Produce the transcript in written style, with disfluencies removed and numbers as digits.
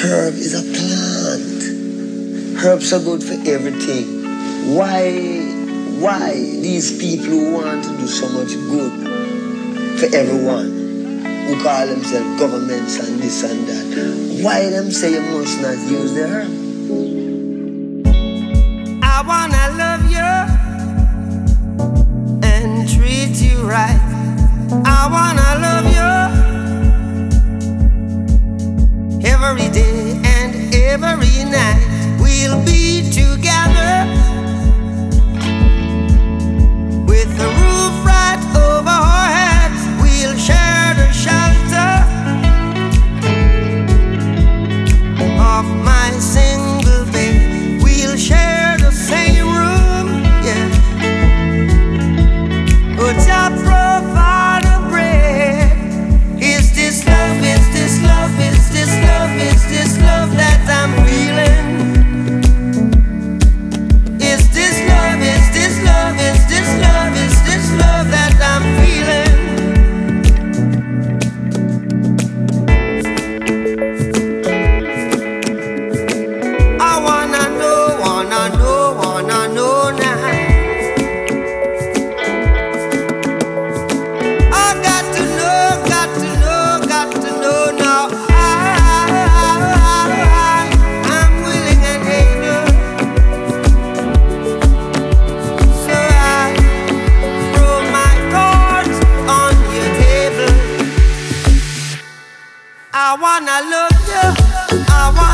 Herb is a plant. Herbs are good for everything. Why these people who want to do so much good for everyone, who call themselves governments and this and that, why them say you must not use the herb? I wanna love you and treat you right. I wanna love you every day and every night. We'll be together with the roof right over our heads. We'll share the shelter of my single bed. We'll share the same room, yeah. But I provide a bread. Is this love, is this love, is this love, is this love that I'm feeling? Is this love, is this love, is this love, is this love that I'm feeling? I wanna know now. I got to know now. I'm willing and able, so I throw my cards on your table. I wanna love you. I wanna